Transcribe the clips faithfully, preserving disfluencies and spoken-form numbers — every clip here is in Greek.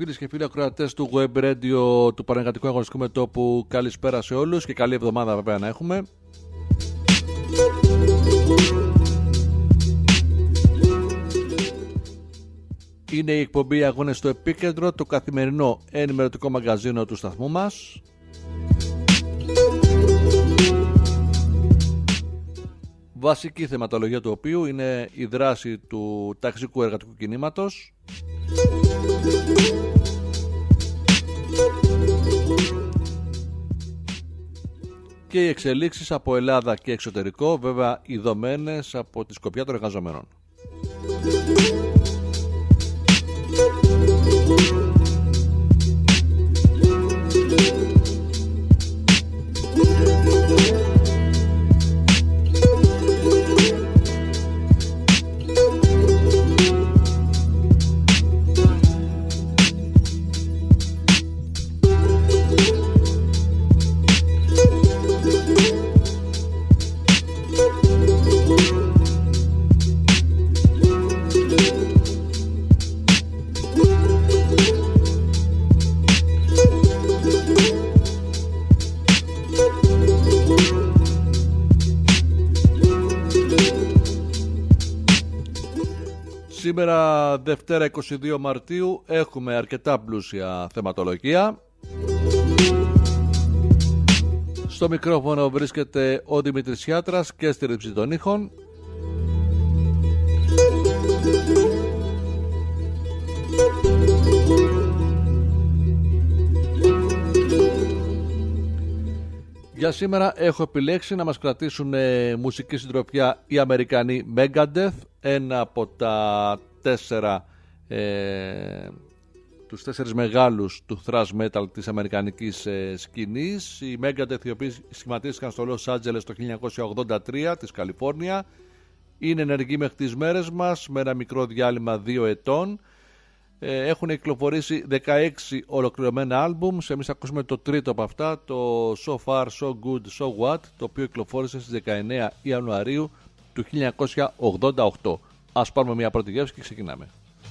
Φίλες και φίλοι ακροατές του Web Radio του Πανεργατικού Αγωνιστικού Μετώπου, καλησπέρα σε όλους και καλή εβδομάδα βέβαια να έχουμε. Είναι η εκπομπή Αγώνες στο Επίκεντρο, το καθημερινό ενημερωτικό μαγκαζίνο του σταθμού μας. Βασική θεματολογία του οποίου είναι η δράση του ταξικού εργατικού κινήματος, και οι εξελίξεις από Ελλάδα και εξωτερικό, βέβαια ειδωμένες από τη σκοπιά των εργαζομένων. Σήμερα Δευτέρα είκοσι δύο Μαρτίου έχουμε αρκετά πλούσια θεματολογία. Στο μικρόφωνο βρίσκεται ο Δημήτρης Σιάτρας και στη ρύψη των ήχων. Για σήμερα έχω επιλέξει να μας κρατήσουν μουσική συντροφιά οι Αμερικανοί Megadeth, ένα από τα τέσσερα ε, τους τέσσερις μεγάλους του thrash metal της αμερικανικής ε, σκηνής. Οι Megadeth, οι οποίοι σχηματίστηκαν στο Los Angeles το χίλια εννιακόσια ογδόντα τρία της Καλιφόρνια, είναι ενεργοί μέχρι τις μέρες μας με ένα μικρό διάλειμμα δύο ετών. ε, έχουν κυκλοφορήσει δεκαέξι ολοκληρωμένα άλμπουμ. Εμείς ακούσουμε το τρίτο από αυτά, το So Far So Good So What, το οποίο κυκλοφόρησε στις δεκαεννέα Ιανουαρίου του χίλια εννιακόσια ογδόντα οκτώ. Ας πάρουμε μια πρώτη γεύση και ξεκινάμε.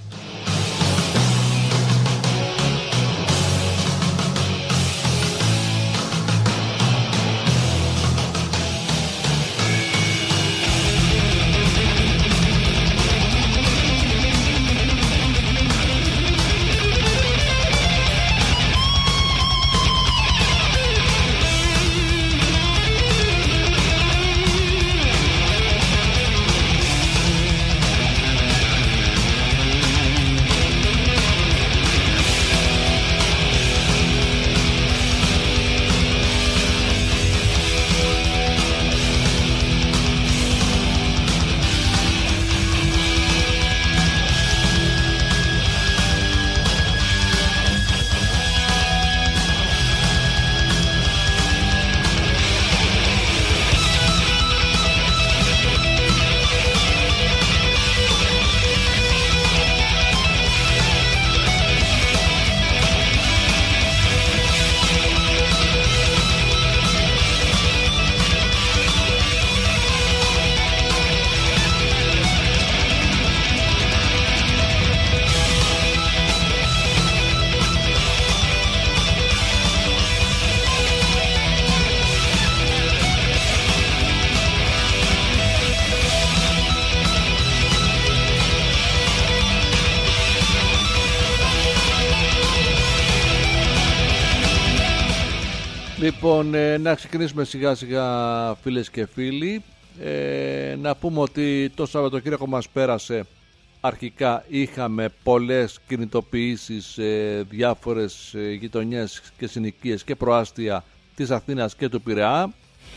Λοιπόν, ε, να ξεκινήσουμε σιγά σιγά, φίλες και φίλοι. ε, Να πούμε ότι το Σαββατοκύριακο μας πέρασε. Αρχικά είχαμε πολλές κινητοποιήσεις σε διάφορες γειτονιές και συνοικίες και προάστια της Αθήνας και του Πειραιά,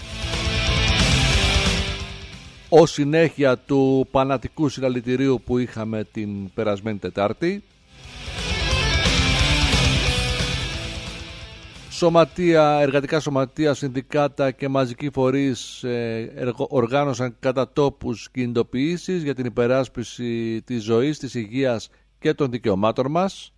ως συνέχεια του πανατικού συλλαλητηρίου που είχαμε την περασμένη Τετάρτη. Σωματεία, εργατικά σωματεία, συνδικάτα και μαζικοί φορείς ε, οργάνωσαν κατά τόπους κινητοποιήσεις για την υπεράσπιση της ζωής, της υγείας και των δικαιωμάτων μας.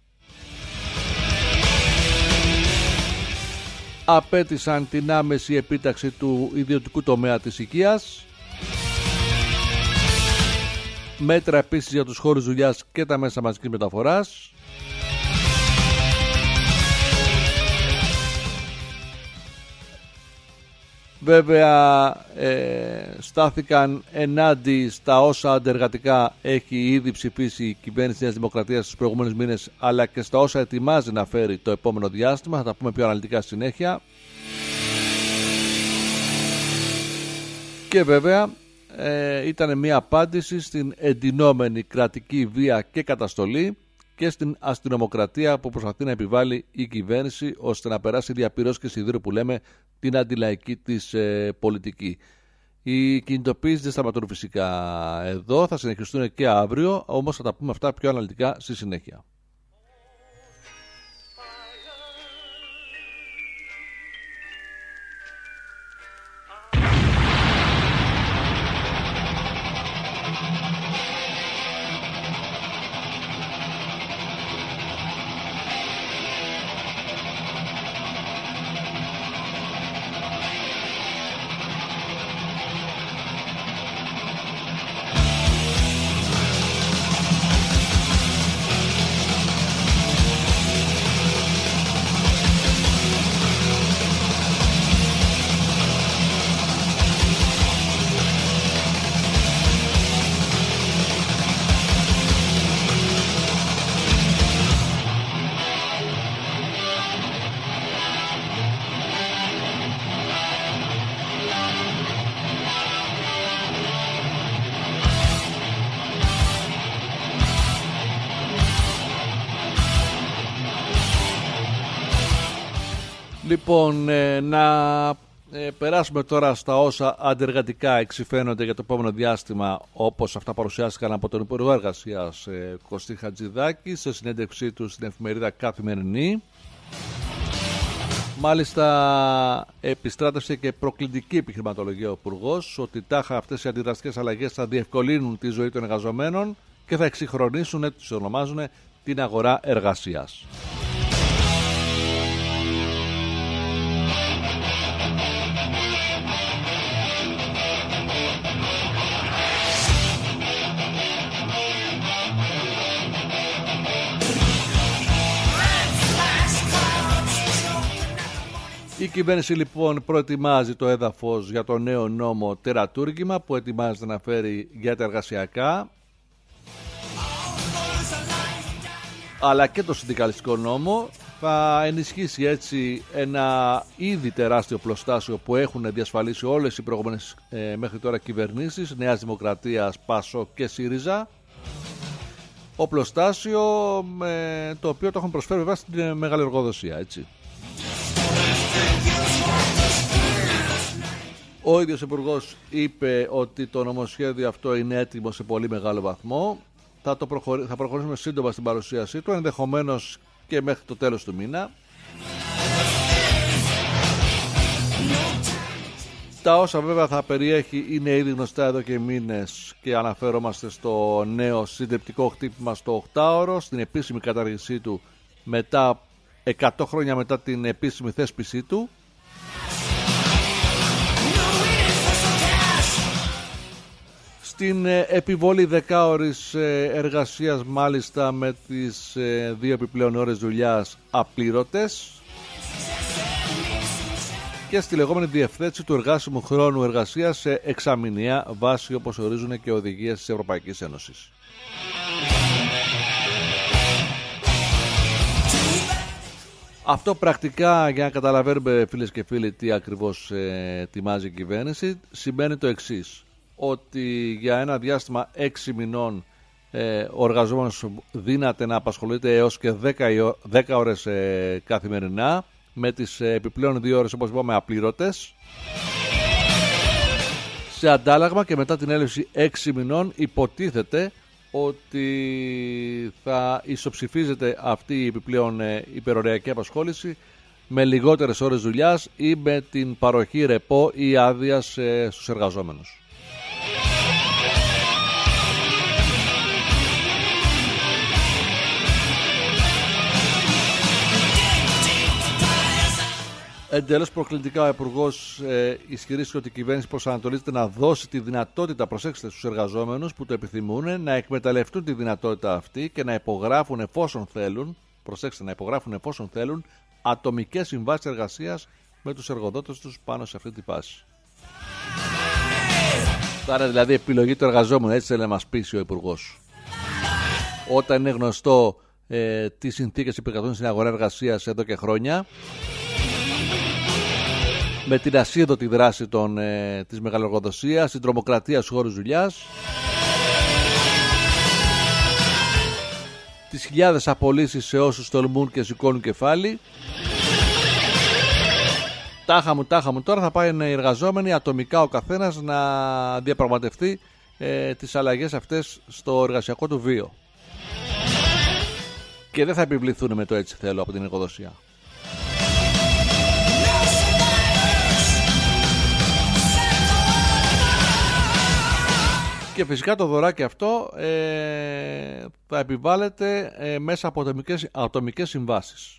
Απέτησαν την άμεση επίταξη του ιδιωτικού τομέα της υγείας. Μέτρα επίσης για τους χώρους δουλειάς και τα μέσα μαζικής μεταφοράς. Βέβαια ε, στάθηκαν ενάντια στα όσα αντεργατικά έχει ήδη ψηφίσει η κυβέρνηση Νέας Δημοκρατίας στους προηγούμενους μήνες, αλλά και στα όσα ετοιμάζει να φέρει το επόμενο διάστημα. Θα τα πούμε πιο αναλυτικά στη συνέχεια. Και βέβαια ε, ήταν μια απάντηση στην εντυνόμενη κρατική βία και καταστολή και στην αστυνομοκρατία που προσπαθεί να επιβάλλει η κυβέρνηση ώστε να περάσει διαπυρός και σιδήρου που λέμε την αντιλαϊκή της ε, πολιτική. Οι κινητοποιήσεις δεν σταματούν φυσικά εδώ, θα συνεχιστούν και αύριο, όμως θα τα πούμε αυτά πιο αναλυτικά στη συνέχεια. Λοιπόν, ε, να ε, περάσουμε τώρα στα όσα αντεργατικά εξυφαίνονται για το επόμενο διάστημα, όπως αυτά παρουσιάστηκαν από τον Υπουργό Εργασίας ε, Κωστή Χατζηδάκη σε συνέντευξή του στην εφημερίδα Καθημερινή. Μάλιστα επιστράτευσε και προκλητική επιχειρηματολογία ο Υπουργός ότι τάχα αυτές οι αντιδραστικές αλλαγές θα διευκολύνουν τη ζωή των εργαζομένων και θα εξυγχρονίσουν, έτσι τους ονομάζουν, την αγορά εργασίας. Η κυβέρνηση λοιπόν προετοιμάζει το έδαφος για το νέο νόμο τερατούργημα που ετοιμάζεται να φέρει για τα εργασιακά, αλλά και το συνδικαλιστικό νόμο. Θα ενισχύσει έτσι ένα ήδη τεράστιο πλωστάσιο που έχουν διασφαλίσει όλες οι προηγούμενες ε, μέχρι τώρα κυβερνήσεις Νέας Δημοκρατίας, ΠΑΣΟΚ και ΣΥΡΙΖΑ. Ο πλωστάσιο ε, το οποίο το έχουν προσφέρει βέβαια στην μεγάλη εργοδοσία, έτσι. Ο ίδιος Υπουργός είπε ότι το νομοσχέδιο αυτό είναι έτοιμο σε πολύ μεγάλο βαθμό. Θα, το προχωρη... θα προχωρήσουμε σύντομα στην παρουσίασή του, ενδεχομένως και μέχρι το τέλος του μήνα. Τα όσα βέβαια θα περιέχει είναι ήδη γνωστά εδώ και μήνες και αναφέρομαστε στο νέο συντριπτικό χτύπημα στο οκτάωρο, στην επίσημη καταργήσή του μετά εκατό χρόνια μετά την επίσημη θέσπισή του. Στην επιβολή δεκάωρης εργασίας, μάλιστα με τις δύο επιπλέον ώρες δουλειάς απλήρωτες, και στη λεγόμενη διευθέτηση του εργάσιμου χρόνου εργασίας σε εξαμηνιαία βάση, όπως ορίζουν και οδηγίες της Ευρωπαϊκής Ένωσης. Αυτό πρακτικά, για να καταλαβαίνουμε φίλες και φίλοι τι ακριβώς ε, ετοιμάζει η κυβέρνηση, σημαίνει το εξής: ότι για ένα διάστημα έξι μηνών ε, ο εργαζόμενος δύναται να απασχολείται έως και δέκα ώρες ε, καθημερινά, με τις ε, επιπλέον δύο ώρες, όπως είπαμε, απλήρωτες. Σε αντάλλαγμα και μετά την έλευση έξι μηνών υποτίθεται ότι θα ισοψηφίζεται αυτή η επιπλέον ε, υπεροριακή απασχόληση με λιγότερες ώρες δουλειάς ή με την παροχή ρεπό ή άδειας ε, στους εργαζόμενους. Εντελώς προκλητικά ο Υπουργός ε, ισχυρίστηκε ότι η κυβέρνηση προσανατολίζεται να δώσει τη δυνατότητα, προσέξτε, στους εργαζόμενους που το επιθυμούν, να εκμεταλλευτούν τη δυνατότητα αυτή και να υπογράφουν εφόσον θέλουν, προσέξτε, να υπογράφουν εφόσον θέλουν ατομικές συμβάσεις εργασίας με τους εργοδότες τους πάνω σε αυτή τη φάση. Θα είναι δηλαδή επιλογή του εργαζόμενου, έτσι θέλει να μας πείσει ο Υπουργός. Όταν είναι γνωστό ε, τι συνθήκες επικρατούν στην αγορά εργασίας εδώ και χρόνια, με την ασίδωτη δράση των, ε, της μεγαλοεργοδοσίας, την τρομοκρατία στους χώρους δουλειάς, τις χιλιάδες απολύσεις σε όσους τολμούν και σηκώνουν κεφάλι. Τάχα μου, τάχα μου, τώρα θα πάει οι εργαζόμενοι ατομικά ο καθένας να διαπραγματευτεί ε, τις αλλαγές αυτές στο εργασιακό του βίο. Και δεν θα επιβληθούν με το έτσι θέλω από την εργοδοσία. Και φυσικά το δωράκι αυτό ε, θα επιβάλλεται ε, μέσα από ατομικές, ατομικές συμβάσεις.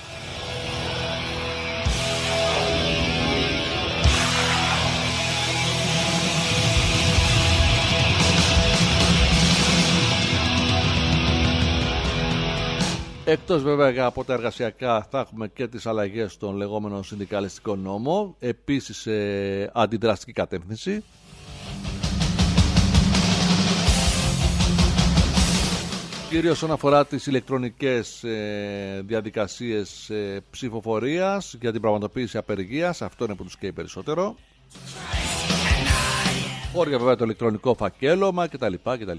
Εκτός βέβαια από τα εργασιακά θα έχουμε και τις αλλαγές στον λεγόμενο συνδικαλιστικό νόμο, επίσης σε αντιδραστική κατεύθυνση. Κυρίως όσον αφορά τις ηλεκτρονικές ε, διαδικασίες ε, ψηφοφορίας για την πραγματοποίηση απεργίας, αυτό είναι που τους καίει περισσότερο. Όρια βέβαια το ηλεκτρονικό φακέλωμα κτλ. κτλ.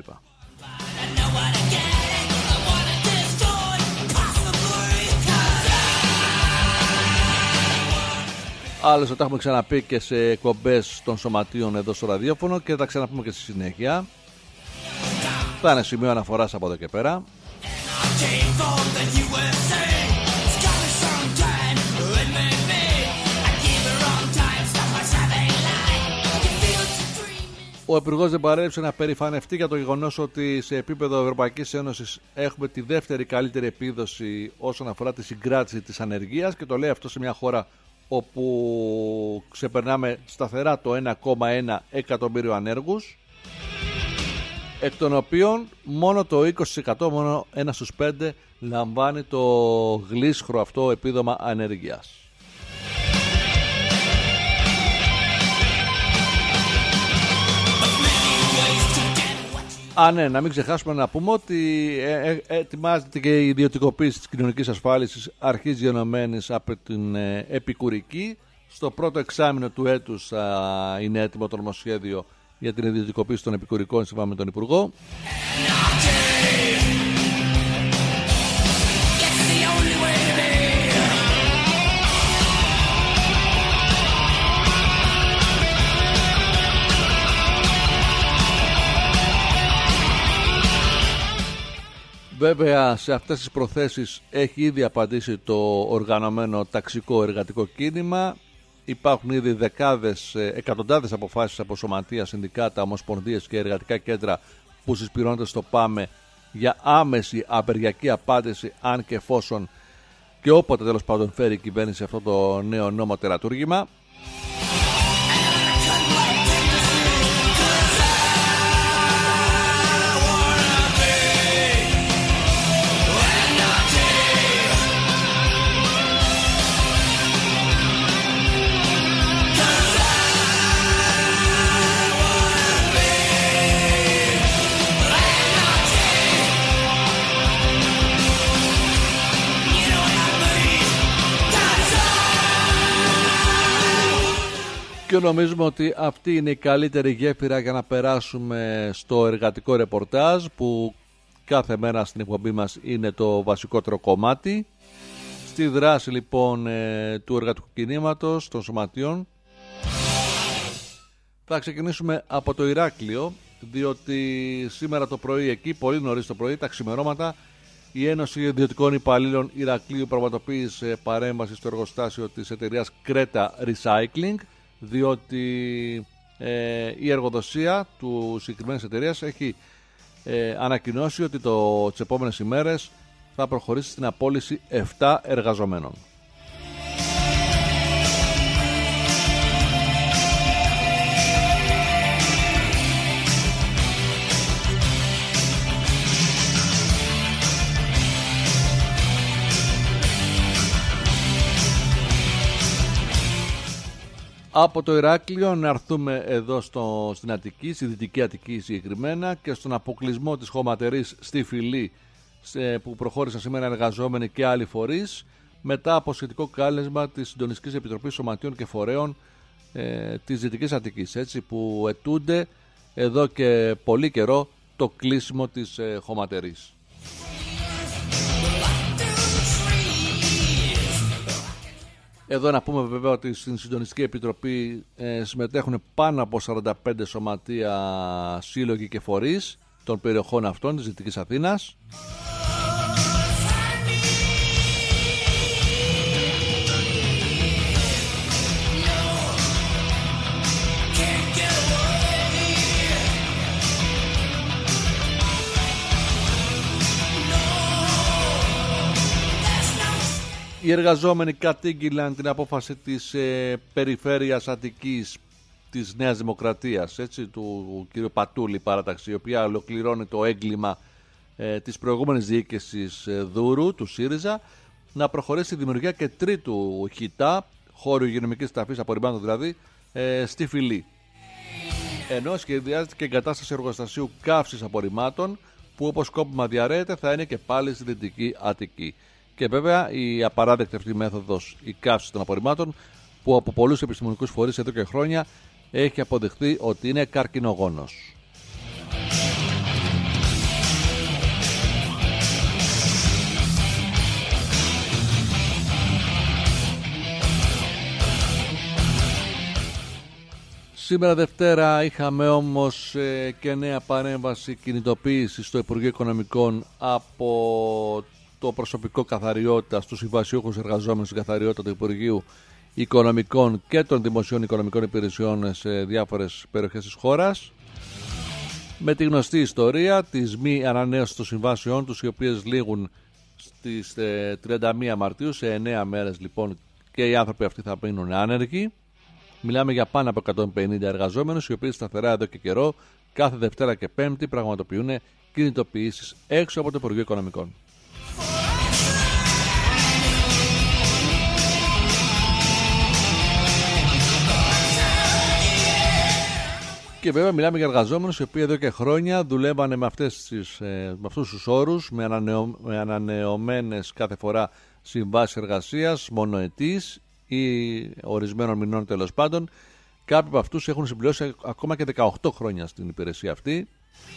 Άλλωστε τα έχουμε ξαναπεί και σε εκπομπές των σωματείων εδώ στο ραδιόφωνο και θα τα ξαναπούμε και στη συνέχεια. Θα είναι σημείο αναφοράς από εδώ και πέρα. Ο Υπουργός δεν παρέλειψε να περηφανευτεί για το γεγονός ότι σε επίπεδο Ευρωπαϊκής Ένωσης έχουμε τη δεύτερη καλύτερη επίδοση όσον αφορά τη συγκράτηση της ανεργίας, και το λέει αυτό σε μια χώρα όπου ξεπερνάμε σταθερά το ένα κόμμα ένα εκατομμύριο ανέργους, εκ των οποίων μόνο το είκοσι τοις εκατό, μόνο ένα στους πέντε λαμβάνει το γλίσχρο αυτό επίδομα ανεργίας. Α, ναι, να μην ξεχάσουμε να πούμε ότι ε, ε, ετοιμάζεται και η ιδιωτικοποίηση της κοινωνικής ασφάλισης αρχής γενομένης από την ε, επικουρική. Στο πρώτο εξάμηνο του έτους α, είναι έτοιμο το νομοσχέδιο για την ιδιωτικοποίηση των επικουρικών, σύμφωνα με τον Υπουργό. Βέβαια σε αυτές τις προθέσεις έχει ήδη απαντήσει το οργανωμένο ταξικό εργατικό κίνημα. Υπάρχουν ήδη δεκάδες, εκατοντάδες αποφάσεις από σωματεία, συνδικάτα, ομοσπονδίες και εργατικά κέντρα που συσπηρώνονται στο ΠΑΜΕ για άμεση απεργιακή απάντηση, αν και εφόσον και όποτε τέλος πάντων φέρει η κυβέρνηση αυτό το νέο νόμο τερατούργημα. Και νομίζουμε ότι αυτή είναι η καλύτερη γέφυρα για να περάσουμε στο εργατικό ρεπορτάζ, που κάθε μέρα στην εκπομπή μας είναι το βασικότερο κομμάτι. Στη δράση λοιπόν του εργατικού κινήματος, των σωματείων, θα ξεκινήσουμε από το Ηράκλειο, διότι σήμερα το πρωί εκεί, πολύ νωρίς το πρωί, τα ξημερώματα, η Ένωση Ιδιωτικών Υπαλλήλων Ηρακλείου πραγματοποίησε παρέμβαση στο εργοστάσιο της εταιρείας Κρέτα Recycling, διότι ε, η εργοδοσία του συγκεκριμένης εταιρείας έχει ε, ανακοινώσει ότι το, τις επόμενες ημέρες θα προχωρήσει στην απόλυση επτά εργαζομένων. Από το Ηράκλειο να έρθουμε εδώ στο, στην Αττική, στη Δυτική Αττική συγκεκριμένα, και στον αποκλεισμό της χωματερής στη Φυλή, σε, που προχώρησαν σήμερα εργαζόμενοι και άλλοι φορείς, μετά από σχετικό κάλεσμα της Συντονιστικής Επιτροπής Σωματείων και Φορέων ε, της Δυτικής Αττικής, έτσι, που αιτούνται εδώ και πολύ καιρό το κλείσιμο της ε, χωματερής. Εδώ να πούμε βέβαια ότι στην Συντονιστική Επιτροπή ε, συμμετέχουν πάνω από σαράντα πέντε σωματεία, σύλλογοι και φορείς των περιοχών αυτών της Δυτικής Αθήνας. Οι εργαζόμενοι κατήγγυλαν την απόφαση της ε, Περιφέρειας Αττικής της Νέας Δημοκρατίας, έτσι, του κ. Πατούλη παράταξη, η οποία ολοκληρώνει το έγκλημα ε, της προηγούμενης διοίκησης ε, Δούρου, του ΣΥΡΙΖΑ, να προχωρήσει η δημιουργία και τρίτου ΧΙΤΑ, χώρου υγειονομικής ταφής απορριμμάτων δηλαδή, ε, στη Φυλή. Ενώ σχεδιάζεται και εγκατάσταση εργοστασίου καύσης απορριμμάτων, που όπως σκόπιμα διαρρέεται θα είναι και πάλι στη Δυτική Αττική. Και βέβαια η απαράδεκτη αυτή μέθοδος, η καύση των απορριμμάτων, που από πολλούς επιστημονικούς φορείς εδώ και χρόνια έχει αποδειχθεί ότι είναι καρκινογόνος. Σήμερα Δευτέρα είχαμε όμως ε, και νέα παρέμβαση κινητοποίηση στο Υπουργείο Οικονομικών από το προσωπικό καθαριότητας, τους συμβασιούχους εργαζόμενους στην καθαριότητα του Υπουργείου Οικονομικών και των Δημοσίων Οικονομικών Υπηρεσιών σε διάφορες περιοχές της χώρας, με τη γνωστή ιστορία της μη ανανέωσης των συμβάσεών τους, οι οποίες λήγουν στις τριάντα μία Μαρτίου, σε εννέα μέρες λοιπόν, και οι άνθρωποι αυτοί θα μείνουν άνεργοι. Μιλάμε για πάνω από εκατόν πενήντα εργαζόμενους, οι οποίοι σταθερά εδώ και καιρό κάθε Δευτέρα και Πέμπτη πραγματοποιούν κινητοποιήσεις έξω από το Υπουργείο Οικονομικών. Και βέβαια μιλάμε για εργαζόμενους οι οποίοι εδώ και χρόνια δουλεύανε με, αυτές τις, με αυτούς τους όρους, με, ανανεω, με ανανεωμένες κάθε φορά συμβάσεις εργασίας, μονοετής ή ορισμένων μηνών τέλος πάντων. Κάποιοι από αυτούς έχουν συμπληρώσει ακόμα και δεκαοκτώ χρόνια στην υπηρεσία αυτή.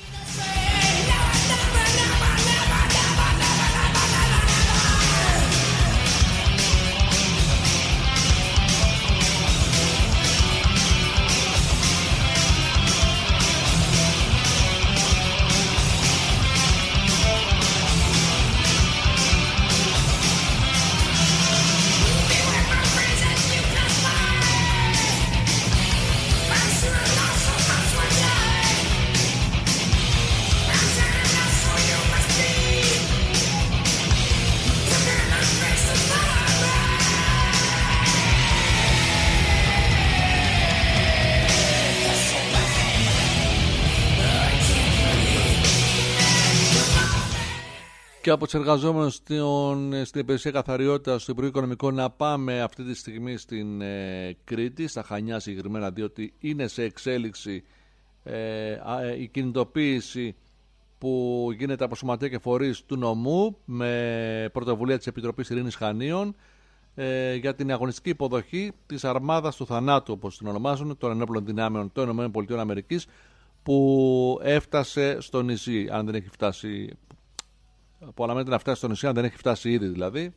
Και από τους εργαζόμενους στην υπηρεσία καθαριότητας του Υπουργείου Οικονομικών να πάμε αυτή τη στιγμή στην ε, Κρήτη, στα Χανιά συγκεκριμένα, διότι είναι σε εξέλιξη ε, η κινητοποίηση που γίνεται από σωματεία και φορείς του νομού με πρωτοβουλία της Επιτροπής Ειρήνης Χανίων ε, για την αγωνιστική υποδοχή της αρμάδας του θανάτου, όπως την ονομάζουν, των ενόπλων δυνάμεων των ΗΠΑ, που έφτασε στο νησί, αν δεν έχει φτάσει, που αναμένεται να φτάσει στο νησί, αν δεν έχει φτάσει ήδη δηλαδή.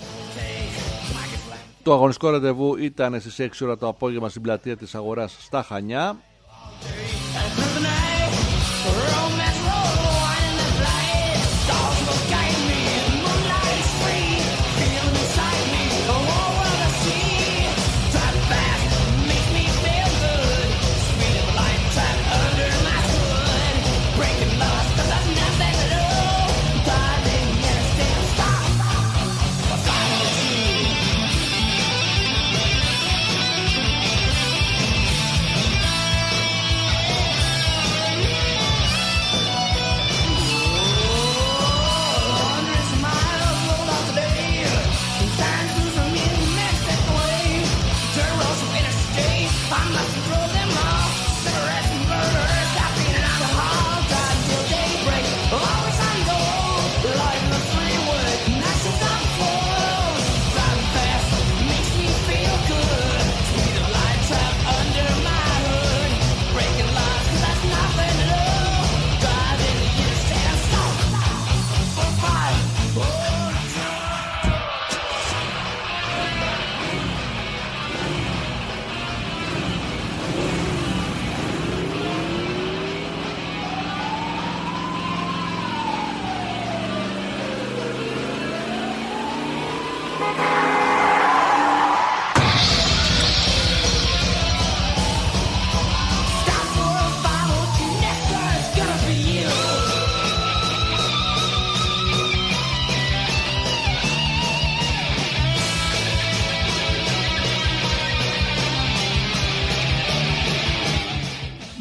Το αγωνιστικό ραντεβού ήταν στις έξι ώρα το απόγευμα στην πλατεία της Αγοράς στα Χανιά.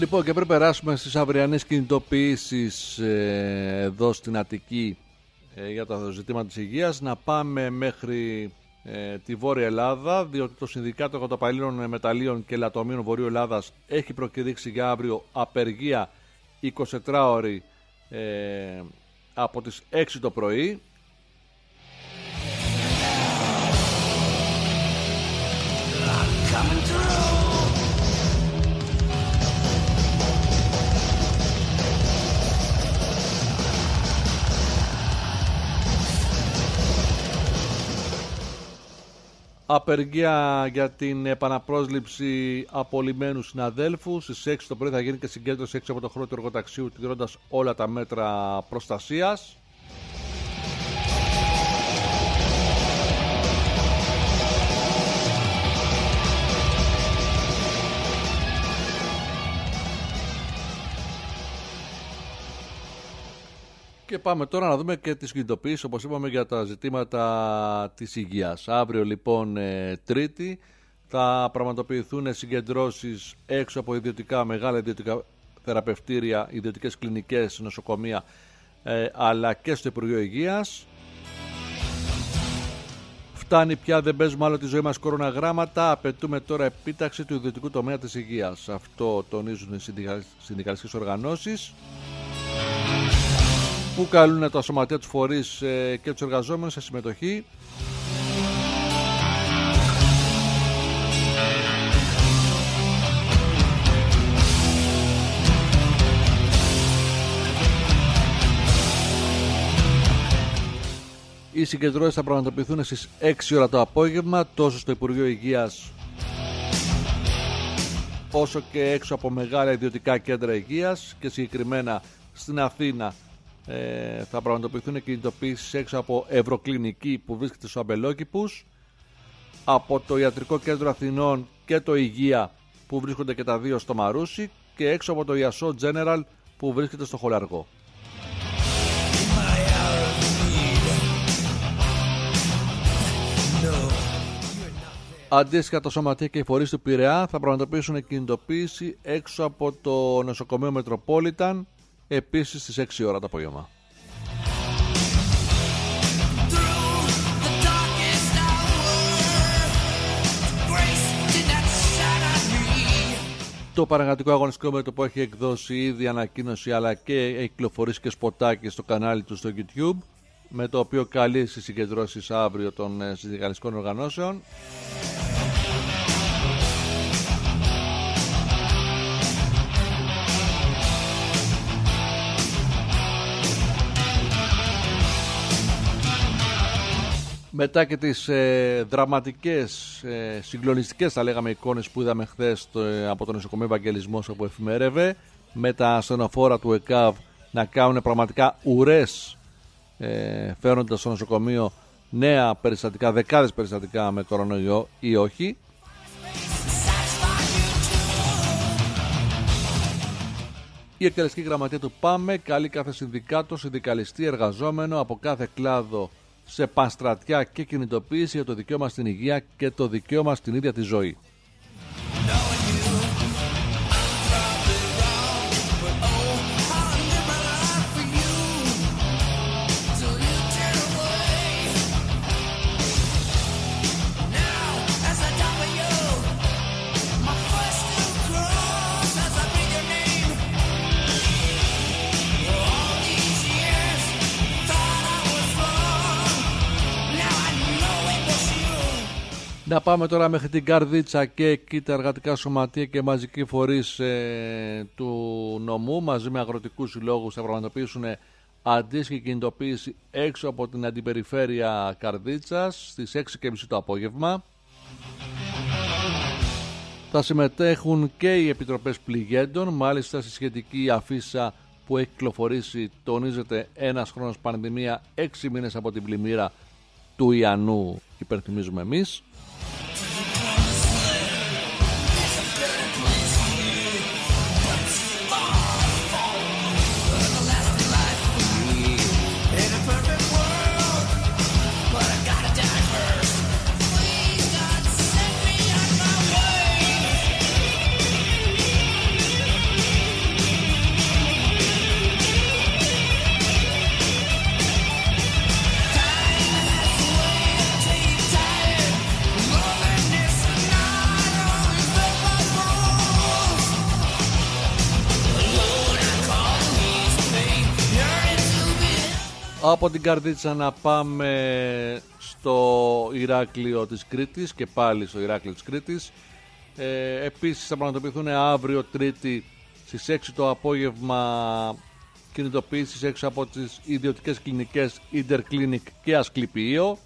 Λοιπόν, και πριν περάσουμε στις αυριανές κινητοποιήσεις ε, εδώ στην Αττική ε, για τα ζητήματα της υγείας, να πάμε μέχρι ε, τη Βόρεια Ελλάδα, διότι το Συνδικάτο Εργοτοπαλλήλων Μεταλλίων και Λατομείων Βορείου Ελλάδας έχει προκηρύξει για αύριο απεργία εικοσιτετράωρη ε, από τις έξι το πρωί. Απεργία για την επαναπρόσληψη απολυμμένου συναδέλφου. Στις έξι το πρωί θα γίνει και συγκέντρωση έξω από το χώρο του εργοταξίου, τηρώντας όλα τα μέτρα προστασίας. Και πάμε τώρα να δούμε και τις κινητοποιήσεις, όπως είπαμε, για τα ζητήματα της υγείας. Αύριο λοιπόν ε, Τρίτη θα πραγματοποιηθούν συγκεντρώσεις έξω από ιδιωτικά, μεγάλα ιδιωτικά θεραπευτήρια, ιδιωτικές κλινικές, νοσοκομεία, ε, αλλά και στο Υπουργείο Υγείας. Φτάνει πια, δεν παίζουμε άλλο τη ζωή μας κοροναγράμματα, απαιτούμε τώρα επίταξη του ιδιωτικού τομέα της υγείας. Αυτό τονίζουν οι συνδικαλιστικές οργανώσεις, που καλούν τα σωματεία, τους φορείς ε, και τους εργαζόμενους σε συμμετοχή. Οι συγκεντρώσεις θα πραγματοποιηθούν στις έξι ώρα το απόγευμα, τόσο στο Υπουργείο Υγείας όσο και έξω από μεγάλα ιδιωτικά κέντρα υγείας, και συγκεκριμένα στην Αθήνα Ε, θα πραγματοποιηθούν κινητοποιήσεις έξω από Ευρωκλινική που βρίσκεται στο Αμπελόκηπους, από το Ιατρικό Κέντρο Αθηνών και το Υγεία που βρίσκονται και τα δύο στο Μαρούσι, και έξω από το Ιασό General που βρίσκεται στο Χολαργό. Αντίστοιχα, τα σωματεία και οι φορείς του Πειραιά θα πραγματοποιήσουν κινητοποίηση έξω από το νοσοκομείο Μετροπόλιταν, επίσης στις έξι ώρα το απόγευμα. Το Πανεργατικό Αγωνιστικό Μέτωπο έχει εκδώσει ήδη ανακοίνωση, αλλά και έχει κυκλοφορήσει και σποτάκι στο κανάλι του στο YouTube, με το οποίο καλεί στις συγκεντρώσεις αύριο των συνδικαλιστικών οργανώσεων. Μετά και τις ε, δραματικές, ε, συγκλονιστικές θα λέγαμε εικόνες που είδαμε χθες το, ε, από το νοσοκομείο Ευαγγελισμός, όπου εφημερεύε, με τα ασθενοφόρα του ΕΚΑΒ να κάνουν πραγματικά ουρές, ε, φέρνοντας στο νοσοκομείο νέα περιστατικά, δεκάδες περιστατικά με κορονοϊό ή όχι. Η εκτελεστική γραμματεία του ΠΑΜΕ καλεί κάθε συνδικάτο, συνδικαλιστή, εργαζόμενο από κάθε κλάδο σε πανστρατιά και κινητοποίηση για το δικαίωμα στην υγεία και το δικαίωμα στην ίδια τη ζωή. Να πάμε τώρα μέχρι την Καρδίτσα και εκεί τα εργατικά σωματεία και μαζικοί φορείς ε, του νομού μαζί με αγροτικούς συλλόγους θα πραγματοποιήσουν αντίστοιχη κινητοποίηση έξω από την αντιπεριφέρεια Καρδίτσας στις έξι και μισή το απόγευμα. Θα συμμετέχουν και οι επιτροπές πληγέντων, μάλιστα στη σχετική αφίσα που έχει κυκλοφορήσει τονίζεται ένας χρόνος πανδημία, έξι μήνες από την πλημμύρα του Ιαννού, υπενθυμίζουμε εμείς. Από την Καρδίτσα να πάμε στο Ηράκλειο της Κρήτης και πάλι στο Ηράκλειο της Κρήτης. Ε, επίσης θα πραγματοποιηθούν αύριο Τρίτη στις έξι το απόγευμα κινητοποιήσεις έξω από τις ιδιωτικές κλινικές Interclinic και Ασκληπιείο.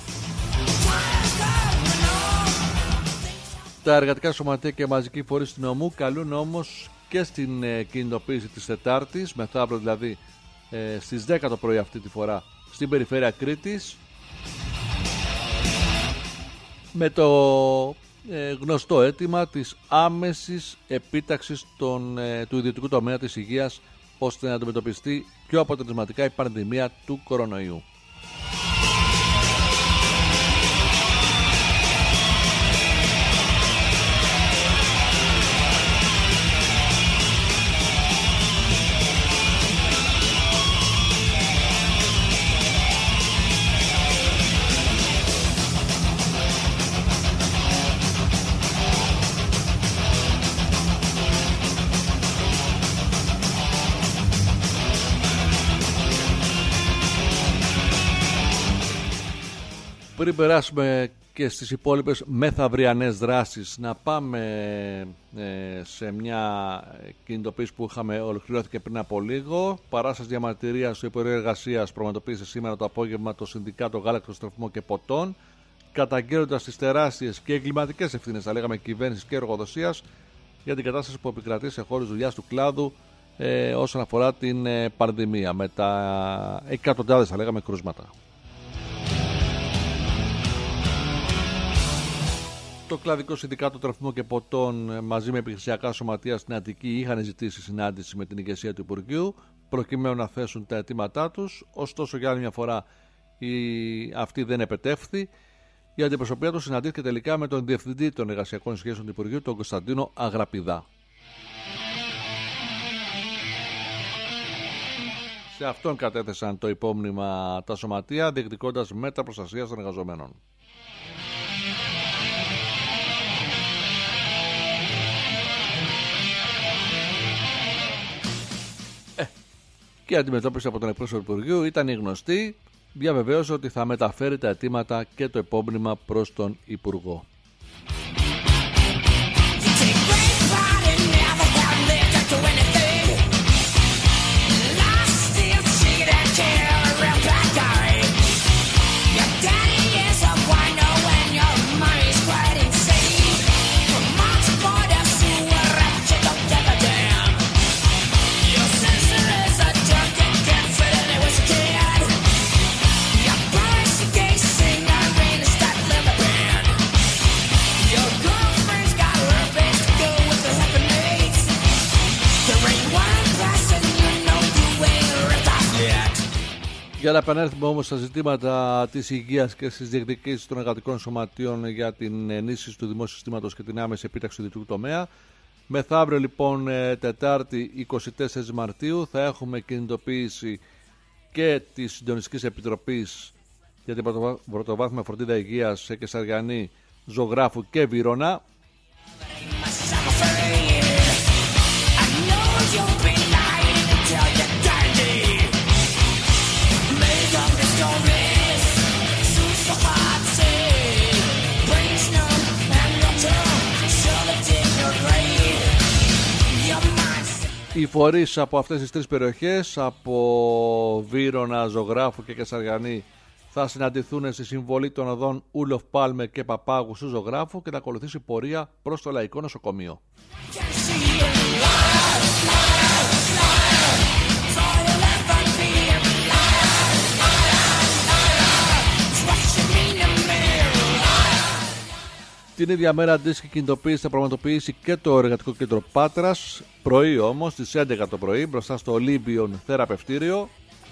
Τα εργατικά σωματεία και μαζικοί φορείς του νομού καλούν όμως και στην ε, κινητοποίηση της Τετάρτης, μεθαύριο δηλαδή ε, στις δέκα το πρωί αυτή τη φορά στην περιφέρεια Κρήτης, με το ε, γνωστό αίτημα της άμεσης επίταξης των, ε, του ιδιωτικού τομέα της υγείας, ώστε να αντιμετωπιστεί πιο αποτελεσματικά η πανδημία του κορονοϊού. Πριν περάσουμε και στις υπόλοιπες μεθαυριανές δράσεις, να πάμε ε, σε μια κινητοποίηση που είχαμε ολοκληρώθηκε πριν από λίγο. Παράσταση διαμαρτυρίας στο Υπουργείο Εργασίας πραγματοποίησε σήμερα το απόγευμα το Συνδικάτο Γάλακτος, Τροφίμων και Ποτών, καταγγέλλοντας τις τεράστιες και εγκληματικές ευθύνες, θα λέγαμε, κυβέρνησης και εργοδοσίας για την κατάσταση που επικρατεί σε χώρους δουλειάς του κλάδου ε, όσον αφορά την ε, πανδημία, με τα εκατοντάδες, θα λέγαμε, κρούσματα. Το Κλαδικό Συνδικάτο Τροφίμων και Ποτών μαζί με επιχειρησιακά σωματεία στην Αττική είχαν ζητήσει συνάντηση με την ηγεσία του Υπουργείου προκειμένου να θέσουν τα αιτήματά τους. Ωστόσο, για άλλη μια φορά η... αυτή δεν επετεύχθη. Η αντιπροσωπεία του συναντήθηκε τελικά με τον Διευθυντή των Εργασιακών Σχέσεων του Υπουργείου, τον Κωνσταντίνο Αγραπηδά. Σε αυτόν κατέθεσαν το υπόμνημα τα σωματεία, διεκδικώντας μέτρα προστασίας των εργαζομένων. Και η αντιμετώπιση από τον εκπρόσωπο του Υπουργείου ήταν η γνωστή. Διαβεβαίωσε ότι θα μεταφέρει τα αιτήματα και το υπόμνημα προς τον Υπουργό. Για να επανέλθουμε όμως στα ζητήματα της υγείας και στις διεκδικήσεις των εργατικών σωματείων για την ενίσχυση του δημόσιου συστήματος και την άμεση επίταξη του ιδιωτικού τομέα. Μεθαύριο λοιπόν, Τετάρτη εικοστή τέταρτη Μαρτίου, θα έχουμε κινητοποίηση και της Συντονιστικής Επιτροπής για την πρωτοβάθμια φροντίδα υγείας σε Κεσαριανή, Ζωγράφου και Βύρωνα. Οι φορείς από αυτές τις τρεις περιοχές, από Βύρωνα, Ζωγράφου και Κεσαριανή, θα συναντηθούν στη συμβολή των οδών Ούλοφ Πάλμε και Παπάγου του Ζωγράφου και θα ακολουθήσει πορεία προς το Λαϊκό Νοσοκομείο. Την ίδια μέρα αντίστοιχη κινητοποίηση θα πραγματοποιήσει και το Εργατικό Κέντρο Πάτρας, πρωί όμως, στις έντεκα το πρωί, μπροστά στο Ολύμπιον Θεραπευτήριο.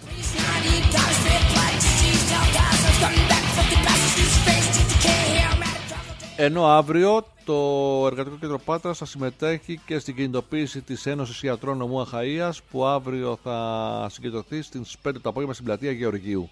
Ενώ αύριο το Εργατικό Κέντρο Πάτρας θα συμμετέχει και στην κινητοποίηση της Ένωσης Ιατρών Νομού Αχαΐας, που αύριο θα συγκεντρωθεί στις πέντε το απόγευμα στην πλατεία Γεωργίου.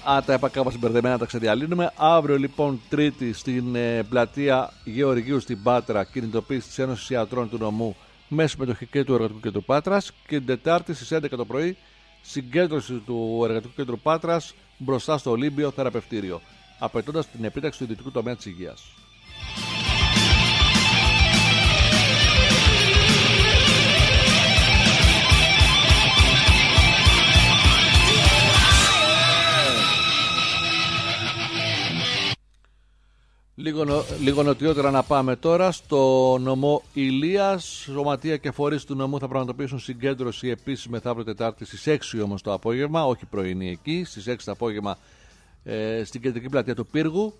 Α, τα είπα κάπως μπερδεμένα, τα ξεδιαλύνουμε. Αύριο λοιπόν Τρίτη στην ε, πλατεία Γεωργίου στην Πάτρα, κινητοποίηση της Ένωσης Ιατρών του Νομού με συμμετοχή και του Εργατικού Κέντρου Πάτρας. Και την Τετάρτη στις έντεκα το πρωί συγκέντρωση του Εργατικού Κέντρου Πάτρας μπροστά στο Ολύμπιο Θεραπευτήριο, απαιτώντας την επίταξη του ιδιωτικού τομέα της υγείας. Λίγο, νο, λίγο νοτιότερα να πάμε τώρα στο νομό Ηλίας. Σωματεία και φορείς του νομού θα πραγματοποιήσουν συγκέντρωση επίσης μεθαύριο Τετάρτη στις έξι όμως το απόγευμα, όχι πρωινή εκεί, στις έξι το απόγευμα ε, στην κεντρική πλατεία του Πύργου.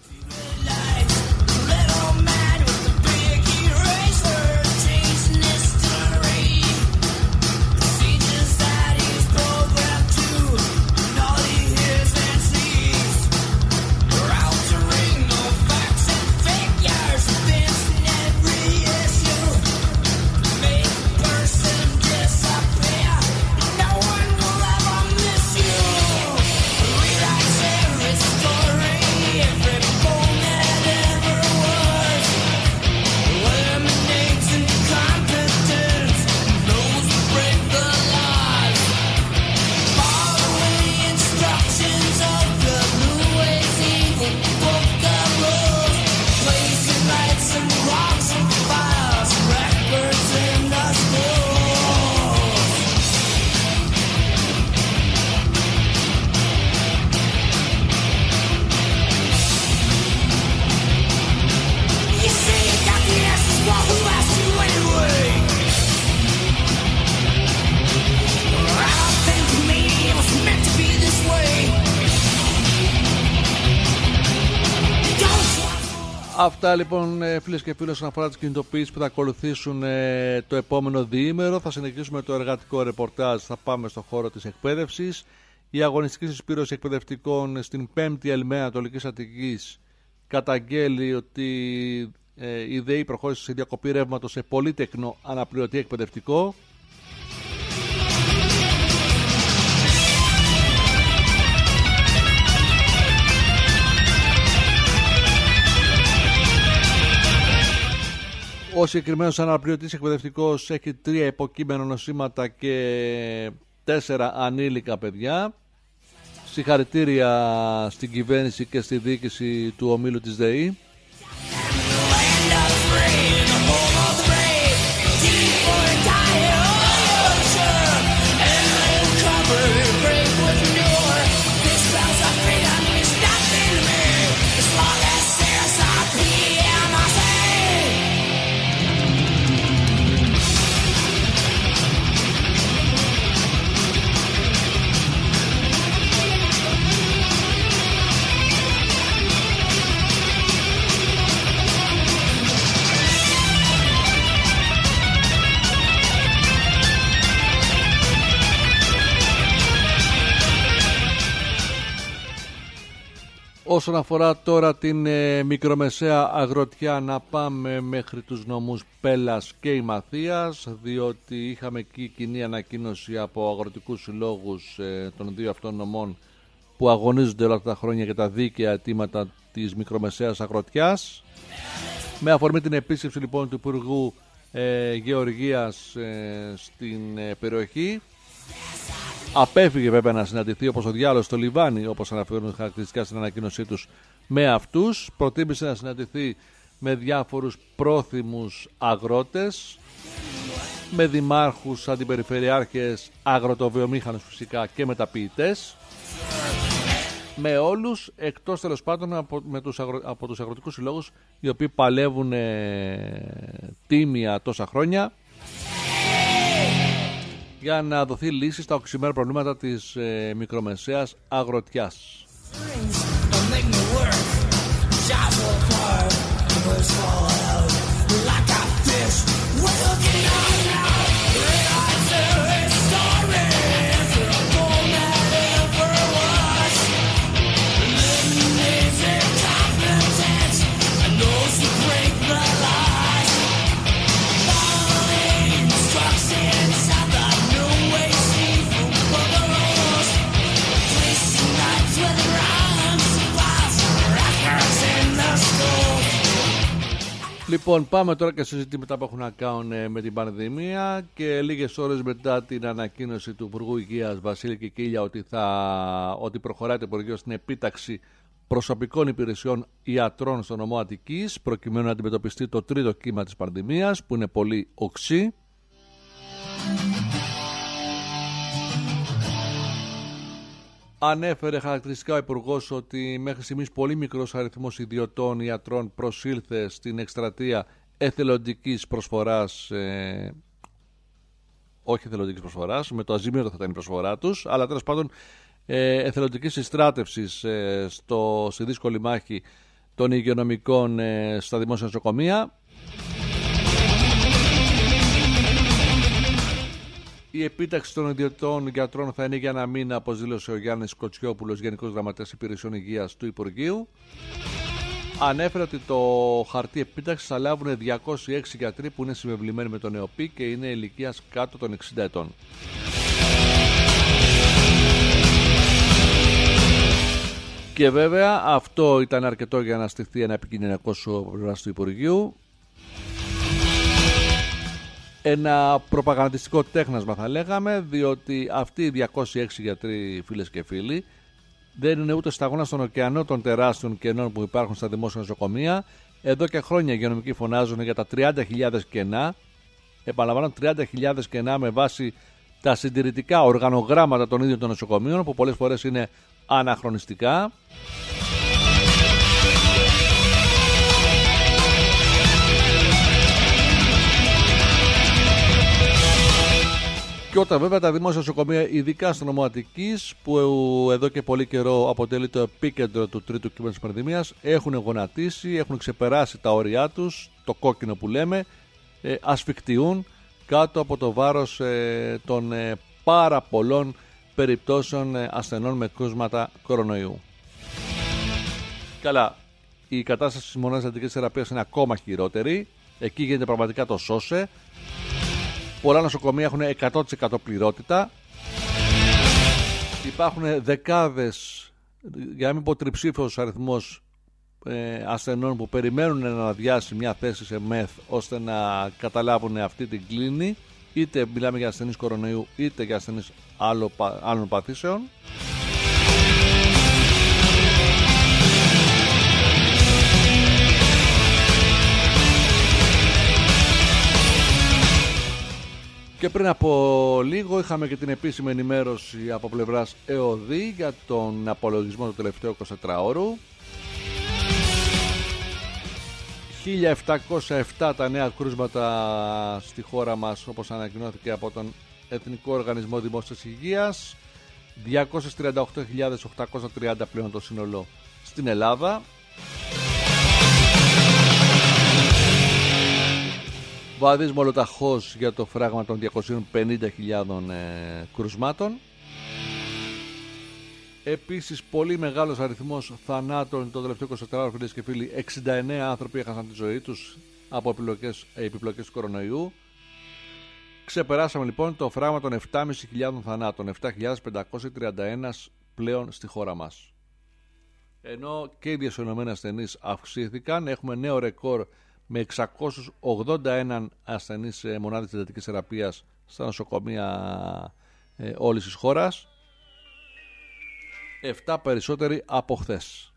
Αυτά λοιπόν φίλες και φίλοι όσον αφορά τις κινητοποιήσεις που θα ακολουθήσουν ε, το επόμενο διήμερο. Θα συνεχίσουμε το εργατικό ρεπορτάζ, θα πάμε στον χώρο της εκπαίδευσης. Η αγωνιστική συσπήρωση εκπαιδευτικών στην πέμπτη Ελμαία Ανατολικής Αττικής καταγγέλει ότι ε, η ΔΕΗ προχώρησε σε διακοπή ρεύματος σε πολύτεκνο αναπληρωτή εκπαιδευτικό. Ο συγκεκριμένος αναπληρωτής εκπαιδευτικός έχει τρία υποκείμενα νοσήματα και τέσσερα ανήλικα παιδιά. Συγχαρητήρια στην κυβέρνηση και στη διοίκηση του ομίλου της ΔΕΗ. Όσον αφορά τώρα την ε, μικρομεσαία αγροτιά, να πάμε μέχρι τους νομούς Πέλας και Ημαθίας, διότι είχαμε εκεί κοινή ανακοίνωση από αγροτικούς συλλόγους ε, των δύο αυτών νομών που αγωνίζονται όλα αυτά τα χρόνια για τα δίκαια αιτήματα της μικρομεσαίας αγροτιάς. Με αφορμή την επίσκεψη λοιπόν του Υπουργού ε, Γεωργίας ε, στην ε, περιοχή, απέφυγε βέβαια να συναντηθεί όπως ο διάλογος στο Λιβάνι, όπως αναφέρουν χαρακτηριστικά στην ανακοίνωσή τους, με αυτούς. Προτίμησε να συναντηθεί με διάφορους πρόθυμους αγρότες, με δημάρχους, αντιπεριφερειάρχες, αγροτοβιομήχανους φυσικά και μεταποιητές, με όλους εκτός τέλος πάντων από, με τους αγρο, από τους αγροτικούς συλλόγους, οι οποίοι παλεύουν ε, τίμια τόσα χρόνια για να δοθεί λύση στα οξυμένα προβλήματα της ε, μικρομεσαίας αγροτιάς. With Λοιπόν, πάμε τώρα και σε ζητήματα που έχουν να κάνουν με την πανδημία και λίγες ώρες μετά την ανακοίνωση του Υπουργού Υγείας Βασίλη Κικίλια ότι, θα, ότι προχωράει το Υπουργείο στην επίταξη προσωπικών υπηρεσιών ιατρών στο νομό Αττικής προκειμένου να αντιμετωπιστεί το τρίτο κύμα της πανδημίας που είναι πολύ οξύ. Ανέφερε χαρακτηριστικά ο Υπουργός ότι μέχρι στιγμής πολύ μικρός αριθμός ιδιωτών ιατρών προσήλθε στην εκστρατεία εθελοντικής προσφοράς, ε, όχι εθελοντικής προσφοράς, με το αζημίωτο θα ήταν η προσφορά τους, αλλά τέλος πάντων ε, εθελοντικής συστράτευσης ε, στο, στη δύσκολη μάχη των υγειονομικών ε, στα δημόσια νοσοκομεία. Η επίταξη των ιδιωτών γιατρών θα είναι για ένα μήνα, όπως δήλωσε ο Γιάννης Κοτσιόπουλος, Γενικός Γραμματέας Υπηρεσιών Υγείας του Υπουργείου. Ανέφερε ότι το χαρτί επίταξης θα λάβουν διακόσιοι έξι γιατροί που είναι συμβεβλημένοι με τον ΕΟΠΗ και είναι ηλικίας κάτω των εξήντα ετών. Και βέβαια αυτό ήταν αρκετό για να στηθεί ένα επικοινωνιακό σώμα του Υπουργείου. Ένα προπαγανδιστικό τέχνασμα θα λέγαμε, διότι αυτοί οι διακόσιοι έξι γιατροί, φίλες και φίλοι, δεν είναι ούτε σταγόνα στον ωκεανό των τεράστιων κενών που υπάρχουν στα δημόσια νοσοκομεία. Εδώ και χρόνια οι υγειονομικοί φωνάζουν για τα τριάντα χιλιάδες κενά. Επαναλαμβάνω, τριάντα χιλιάδες κενά με βάση τα συντηρητικά οργανογράμματα των ίδιων των νοσοκομείων, που πολλές φορές είναι αναχρονιστικά. Και όταν βέβαια τα δημόσια νοσοκομεία, ειδικά στο νομό Αττικής, που εδώ και πολύ καιρό αποτελεί το επίκεντρο του τρίτου κύματος της πανδημίας, έχουν γονατίσει, έχουν ξεπεράσει τα όρια τους, το κόκκινο που λέμε, ε, ασφικτιούν κάτω από το βάρος ε, των ε, πάρα πολλών περιπτώσεων ε, ασθενών με κρούσματα κορονοϊού. Καλά, η κατάσταση στις μονάδες εντατικής θεραπείας είναι ακόμα χειρότερη. Εκεί γίνεται πραγματικά το σώσε. Πολλά νοσοκομεία έχουν εκατό τοις εκατό πληρότητα. Υπάρχουν δεκάδες, για να μην πω τριψήφιος αριθμός ε, ασθενών που περιμένουν να αδειάσει μια θέση σε ΜΕΘ ώστε να καταλάβουν αυτή την κλίνη. Είτε μιλάμε για ασθενείς κορονοϊού είτε για ασθενείς άλλο, άλλων παθήσεων. Και πριν από λίγο είχαμε και την επίσημη ενημέρωση από πλευράς ΕΟΔΗ για τον απολογισμό του τελευταίου εικοσιτετράωρου. χίλια επτακόσια επτά τα νέα κρούσματα στη χώρα μας, όπως ανακοινώθηκε από τον Εθνικό Οργανισμό Δημόσιας Υγείας. διακόσιες τριάντα οκτώ χιλιάδες οκτακόσια τριάντα πλέον το σύνολο στην Ελλάδα. Βαδίζει μολοταχώς για το φράγμα των διακόσιες πενήντα χιλιάδες ε, κρουσμάτων. Επίσης πολύ μεγάλος αριθμός θανάτων το τελευταίο εικοσιτετράωρο, φίλες και φίλοι. εξήντα εννέα άνθρωποι έχασαν τη ζωή τους από επιπλοκές, επιπλοκές του κορονοϊού. Ξεπεράσαμε λοιπόν το φράγμα των επτά χιλιάδες πεντακόσιων θανάτων, επτά χιλιάδες πεντακόσιοι τριάντα ένα πλέον στη χώρα μας. Ενώ και οι διασωληνωμένοι ασθενείς αυξήθηκαν, έχουμε νέο ρεκόρ με εξακόσιους ογδόντα ένα ασθενείς σε μονάδες εντατικής θεραπείας στα νοσοκομεία ε, όλης της χώρας. επτά περισσότεροι από χθες.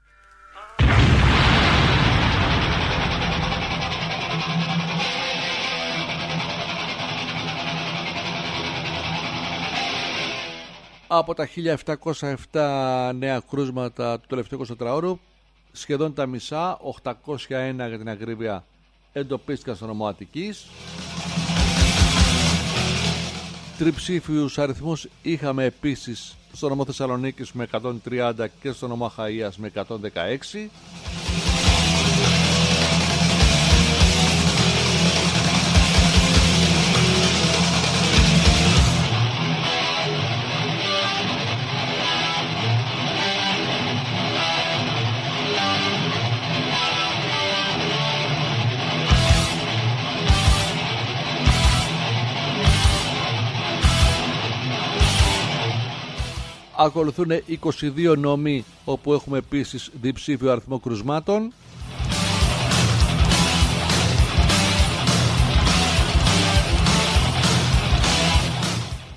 Από τα χίλια επτακόσια επτά νέα κρούσματα του τελευταίου εικοσιτετράωρου, σχεδόν τα μισά, οκτακόσια ένα για την ακρίβεια, εντοπίστηκαν στο νομό Αττικής. Τριψήφιους αριθμούς είχαμε επίσης στο νομό Θεσσαλονίκης με εκατόν τριάντα και στο νομό Αχαΐας με εκατόν δεκαέξι. Ακολουθούν είκοσι δύο νομοί όπου έχουμε επίσης διψήφιο αριθμό κρουσμάτων.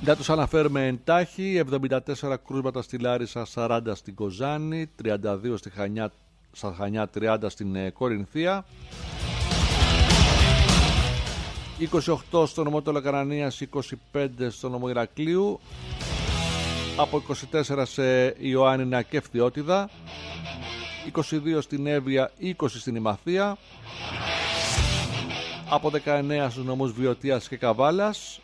Να τους αναφέρουμε εντάχει: εβδομήντα τέσσερα κρούσματα στη Λάρισα, σαράντα στην Κοζάνη, τριάντα δύο στη Χανιά, στα Χανιά, τριάντα στην ε, Κορινθία, είκοσι οκτώ στο νομό Τελοκαρανίας, είκοσι πέντε στο νομό Ηρακλείου, από είκοσι τέσσερα σε Ιωάννινα και Φθιώτιδα, είκοσι δύο στην Εύβοια, είκοσι στην Ημαθία, από δεκαεννέα στους νομούς Βιωτίας και Καβάλας,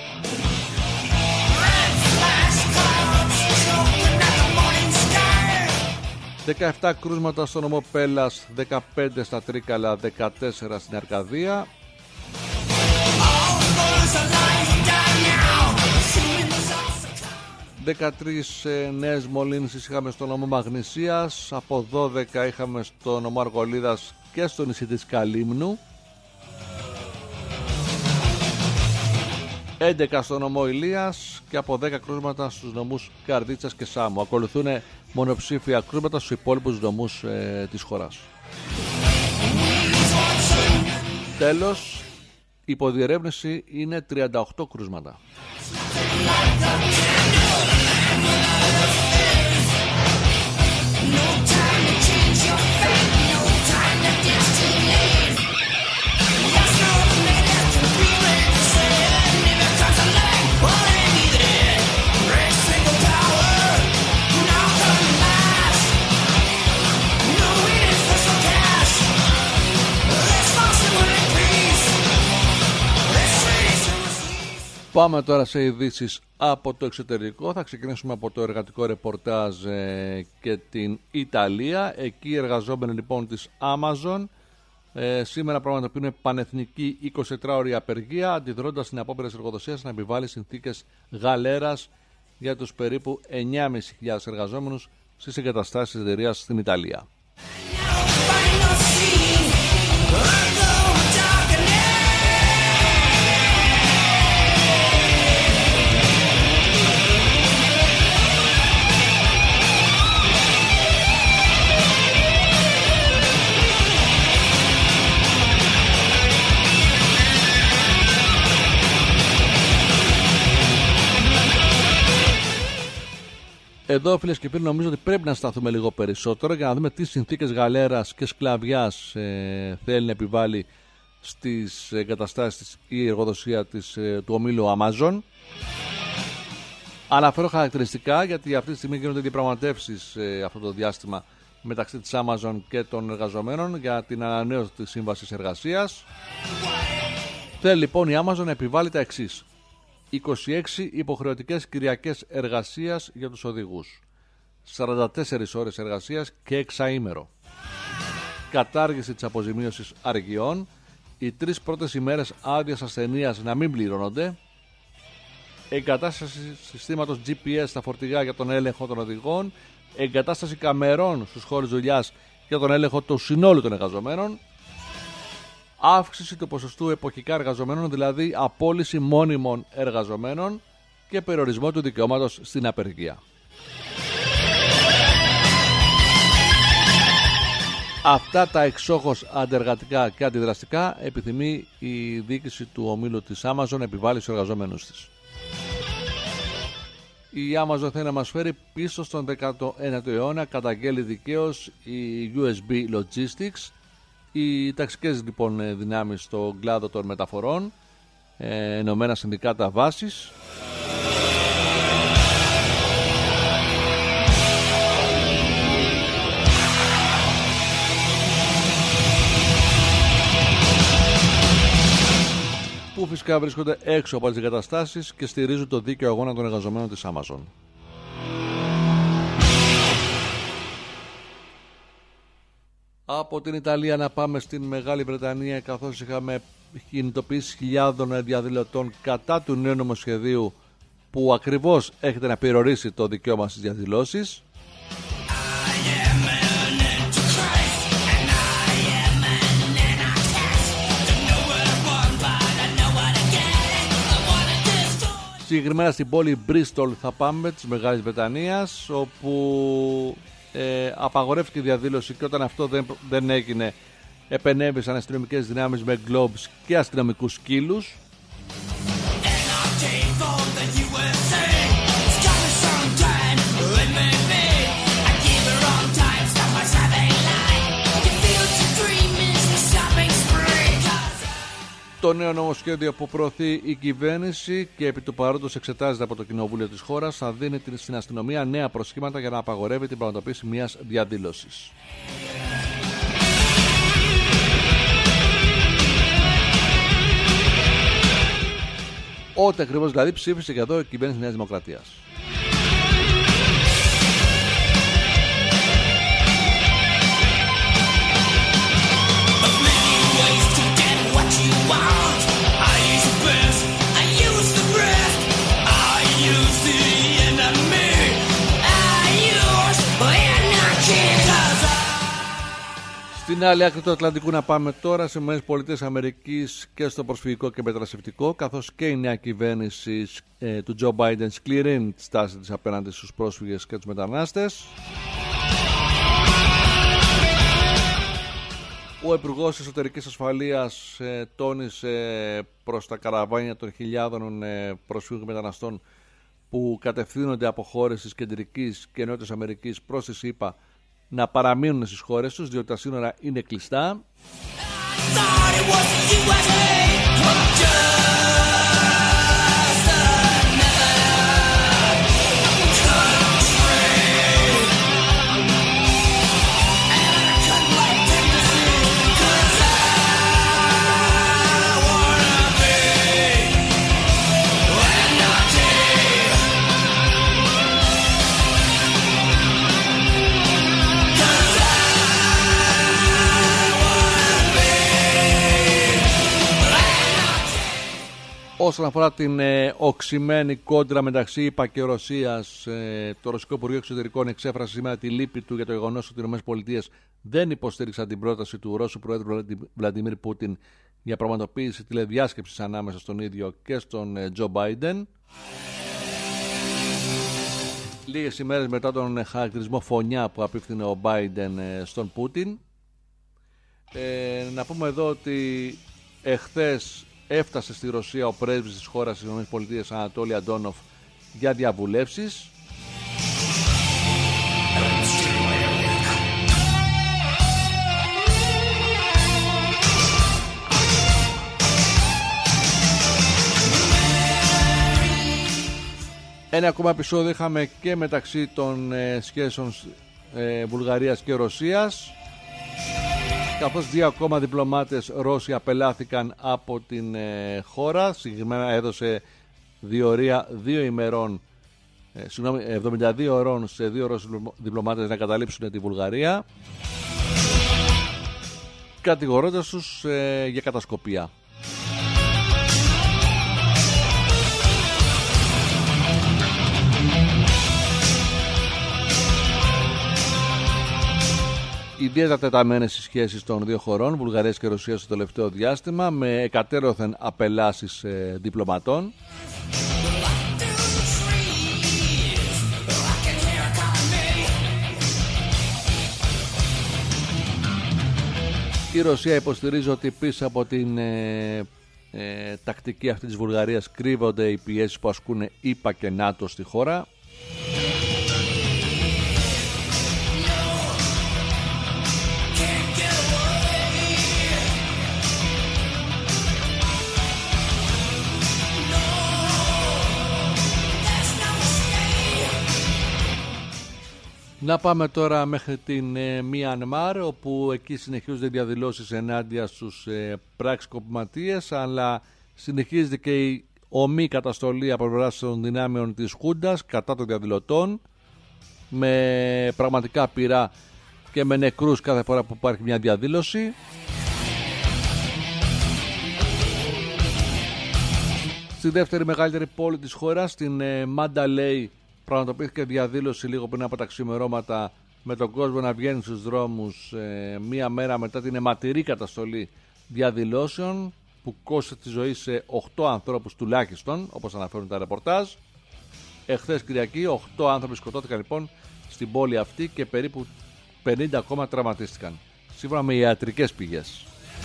δεκαεπτά κρούσματα στο νομό Πέλλας, δεκαπέντε στα Τρίκαλα, δεκατέσσερα στην Αρκαδία, δεκατρείς νέες μολύνσεις είχαμε στο νομό Μαγνησίας, από δώδεκα είχαμε στο νομό Αργολίδας και στο νησί της Καλύμνου, έντεκα στο νομό Ηλίας και από δέκα κρούσματα στους νομούς Καρδίτσας και Σάμου. Ακολουθούν μονοψήφια κρούσματα στους υπόλοιπους νομούς ε, της χώρας. Τέλος, υποδιερεύνηση είναι τριάντα οκτώ κρούσματα. Πάμε τώρα σε ειδήσεις από το εξωτερικό. Θα ξεκινήσουμε από το εργατικό ρεπορτάζ ε, και την Ιταλία. Εκεί οι εργαζόμενοι λοιπόν της Amazon ε, σήμερα πραγματοποιούν πανεθνική εικοσιτετράωρη απεργία, αντιδρώντας στην απόπειρα της εργοδοσίας να επιβάλλει συνθήκες γαλέρας για τους περίπου εννιά χιλιάδες πεντακόσιους εργαζόμενους στις εγκαταστάσεις της εταιρείας στην Ιταλία. Εδώ, φίλες και φίλοι, νομίζω ότι πρέπει να σταθούμε λίγο περισσότερο για να δούμε τι συνθήκες γαλέρας και σκλαβιάς ε, θέλει να επιβάλλει στις εγκαταστάσεις η εργοδοσία της, ε, του ομίλου Amazon. Αναφέρω χαρακτηριστικά γιατί αυτή τη στιγμή γίνονται διαπραγματεύσεις ε, αυτό το διάστημα μεταξύ της Amazon και των εργαζομένων για την ανανέωση της σύμβασης εργασίας. Θέλει λοιπόν η Amazon να επιβάλλει τα εξής: είκοσι έξι υποχρεωτικές κυριακές εργασίας για τους οδηγούς, σαράντα τέσσερις ώρες εργασίας και εξαήμερο, κατάργηση της αποζημίωσης αργιών, οι τρεις πρώτες ημέρες άδειας ασθενείας να μην πληρώνονται, εγκατάσταση συστήματος τζι πι ες στα φορτηγά για τον έλεγχο των οδηγών, εγκατάσταση καμερών στους χώρους δουλειάς για τον έλεγχο του συνόλου των εργαζομένων, αύξηση του ποσοστού εποχικά εργαζομένων, δηλαδή απόλυση μόνιμων εργαζομένων, και περιορισμό του δικαιώματος στην απεργία. Αυτά τα εξόχως αντεργατικά και αντιδραστικά επιθυμεί η διοίκηση του ομίλου της Amazon να επιβάλλει στους εργαζόμενους της. Η Amazon θέλει να μας φέρει πίσω στον δέκατο ένατο αιώνα, καταγγέλει δικαίως η γιου ες μπι Logistics. Οι ταξικές λοιπόν δυνάμεις στον κλάδο των μεταφορών, ε, ενωμένα συνδικάτα βάσης, που φυσικά βρίσκονται έξω από τις εγκαταστάσεις και στηρίζουν το δίκαιο αγώνα των εργαζομένων της Amazon. Από την Ιταλία να πάμε στην Μεγάλη Βρετανία, καθώς είχαμε κινητοποιήσει χιλιάδων διαδηλωτών κατά του νέου νομοσχεδίου που ακριβώς έχετε να περιορίσει το δικαίωμα στις διαδηλώσεις. Συγκεκριμένα στην πόλη Bristol θα πάμε, της Μεγάλης Βρετανίας, όπου ε, απαγορεύτηκε η διαδήλωση και όταν αυτό δεν, δεν έγινε, επενέβησαν αστυνομικές δυνάμεις με globes και αστυνομικούς σκύλους. Το νέο νομοσχέδιο που προωθεί η κυβέρνηση και επί του παρόντος εξετάζεται από το Κοινοβούλιο της χώρας θα δίνει στην αστυνομία νέα προσχήματα για να απαγορεύει την πραγματοποίηση μιας διαδήλωσης. Ό,τι ακριβώς δηλαδή ψήφισε και εδώ η κυβέρνηση Νέας Δημοκρατίας. Στην άλλη άκρη του Ατλαντικού να πάμε τώρα στις ΗΠΑ και στο προσφυγικό και μεταναστευτικό, καθώς και η νέα κυβέρνηση ε, του Τζο Μπάιντεν σκληρύνει τη στάση της απέναντι στους πρόσφυγες και τους μετανάστες. Ο Υπουργός Εσωτερικής Ασφαλείας ε, τόνισε προς τα καραβάνια των χιλιάδων ε, προσφύγων και μεταναστών που κατευθύνονται από χώρες της Κεντρικής και Νότιας Αμερικής προς τη ΣΥΠΑ να παραμείνουν στις χώρες τους, διότι τα σύνορα είναι κλειστά. Όσον αφορά την ε, οξυμένη κόντρα μεταξύ ΗΠΑ και Ρωσίας, ε, το Ρωσικό Υπουργείο Εξωτερικών εξέφρασε σήμερα τη λύπη του για το γεγονός ότι οι ΗΠΑ δεν υποστήριξαν την πρόταση του Ρώσου Προέδρου Βλαντιμίρ Πούτιν για πραγματοποίηση τηλεδιάσκεψης ανάμεσα στον ίδιο και στον ε, Τζο Μπάιντεν. Λίγες ημέρες μετά τον χαρακτηρισμό φωνιά που απίφθινε ο Μπάιντεν ε, στον Πούτιν. Ε, να πούμε εδώ ότι εχθές έφτασε στη Ρωσία ο πρέσβης της χώρας της ΗΠΑ Ανατόλη Αντόνοφ για διαβουλεύσεις. Ένα ακόμα επεισόδιο είχαμε και μεταξύ των ε, σχέσεων ε, Βουλγαρίας και Ρωσίας, καθώς δύο ακόμα διπλωμάτες Ρώσοι απελάθηκαν από την ε, χώρα. Συγκεκριμένα έδωσε διορία δύο ημερών, ε, συγγνώμη, εβδομήντα δύο ώρων σε δύο Ρώσους διπλωμάτες να καταλήψουν τη Βουλγαρία, κατηγορώντας τους ε, για κατασκοπία. Ιδιαίτερα τεταμένες οι σχέσεις των δύο χωρών, Βουλγαρίας και Ρωσίας, στο τελευταίο διάστημα, με εκατέρωθεν απελάσεις ε, διπλωματών. Η Ρωσία υποστηρίζει ότι πίσω από την ε, ε, τακτική αυτή της Βουλγαρίας κρύβονται οι πιέσεις που ασκούν ΗΠΑ και ΝΑΤΟ στη χώρα. Να πάμε τώρα μέχρι την ε, Μιανμάρ, όπου εκεί συνεχίζονται διαδηλώσεις ενάντια στους ε, πραξικοπηματίες, αλλά συνεχίζεται και η ομή καταστολή από πλευράς των δυνάμεων της Χούντας κατά των διαδηλωτών, με πραγματικά πυρά και με νεκρούς κάθε φορά που υπάρχει μια διαδήλωση. Στη δεύτερη μεγαλύτερη πόλη της χώρας, στην ε, Μανταλέι, πραγματοποιήθηκε διαδήλωση λίγο πριν από τα ξημερώματα, με τον κόσμο να βγαίνει στους δρόμους ε, μία μέρα μετά την αιματηρή καταστολή διαδηλώσεων που κόστησε τη ζωή σε οκτώ ανθρώπους τουλάχιστον, όπως αναφέρουν τα ρεπορτάζ. Εχθές Κυριακή οκτώ άνθρωποι σκοτώθηκαν λοιπόν στην πόλη αυτή και περίπου πενήντα ακόμα τραυματίστηκαν, σύμφωνα με ιατρικές πηγές.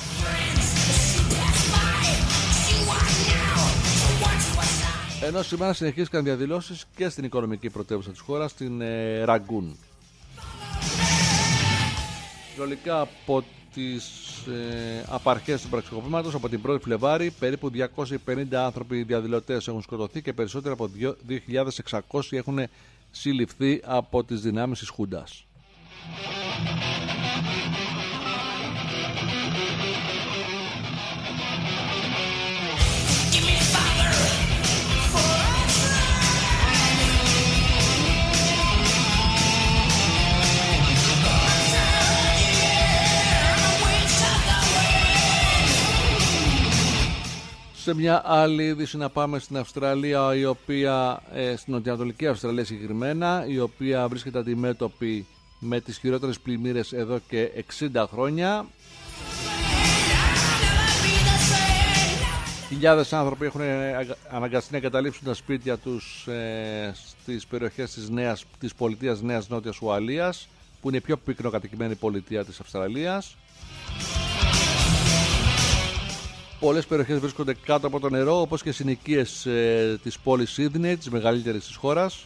Ενώ σήμερα συνεχίστηκαν διαδηλώσεις και στην οικονομική πρωτεύουσα της χώρας, στην ε, Ραγκούν. Συνολικά από τις ε, απαρχές του πραξικοπήματος. Από την πρώτη Φλεβάρη περίπου διακόσιοι πενήντα άνθρωποι διαδηλωτές έχουν σκοτωθεί και περισσότεροι από δύο χιλιάδες εξακόσιοι έχουν συλληφθεί από τις δυνάμεις της Χούντας. Σε μια άλλη είδηση να πάμε στην Αυστραλία, η οποία, ε, στην νοτιοανατολική Αυστραλία συγκεκριμένα, η οποία βρίσκεται αντιμέτωπη με τις χειρότερες πλημμύρες εδώ και εξήντα χρόνια. Χιλιάδες άνθρωποι έχουν αναγκαστεί να εγκαταλείψουν τα σπίτια τους ε, στις περιοχές της, νέας, της πολιτείας Νέας Νότιας Ουαλίας, που είναι η πιο πυκνοκατοικημένη πολιτεία της Αυστραλίας. Πολλές περιοχές βρίσκονται κάτω από το νερό, όπως και συνοικίες ε, της πόλης Σίδνεϊ, της μεγαλύτερης της χώρας.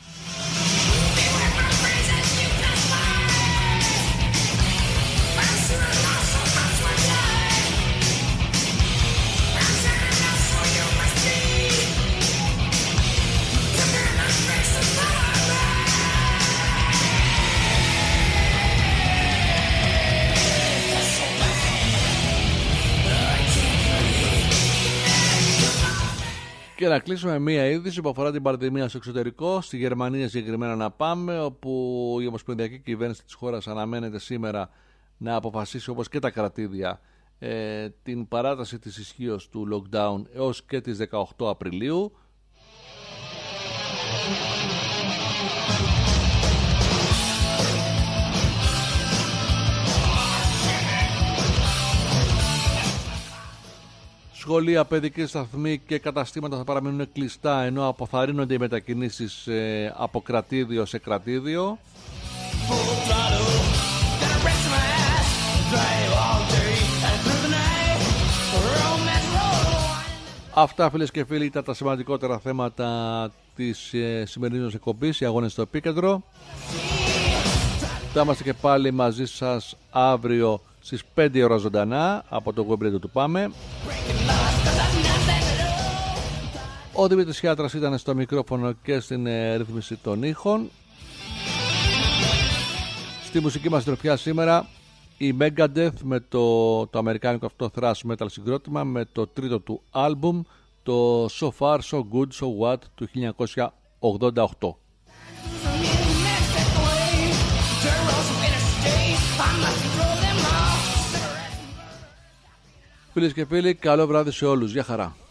Και να κλείσουμε μία είδηση που αφορά την πανδημία στο εξωτερικό. Στη Γερμανία συγκεκριμένα να πάμε, όπου η ομοσπονδιακή κυβέρνηση της χώρας αναμένεται σήμερα να αποφασίσει, όπως και τα κρατήδια, ε, την παράταση της ισχύως του lockdown έως και τις δεκαοκτώ Απριλίου. Σχολεία, παιδικοί σταθμοί και καταστήματα θα παραμείνουν κλειστά, ενώ αποθαρρύνονται οι μετακινήσεις ε, από κρατήδιο σε κρατήδιο. Αυτά, φίλες και φίλοι, ήταν τα σημαντικότερα θέματα της ε, σημερινής εκπομπής, οι αγώνες στο επίκεντρο. Θα είμαστε και πάλι μαζί σας αύριο στις πέντε ώρα ζωντανά από το web radio του Πάμε. Ο Δημήτρης Χιάτρας ήταν στο μικρόφωνο και στην ε, ρύθμιση των ήχων. Στη μουσική μας τροφιά σήμερα η Megadeth με το, το αμερικάνικο αυτό thrash metal συγκρότημα, με το τρίτο του άλμπουμ, το So Far So Good So What του χίλια εννιακόσια ογδόντα οκτώ. Φίλες και φίλοι, καλό βράδυ σε όλους. Γεια χαρά.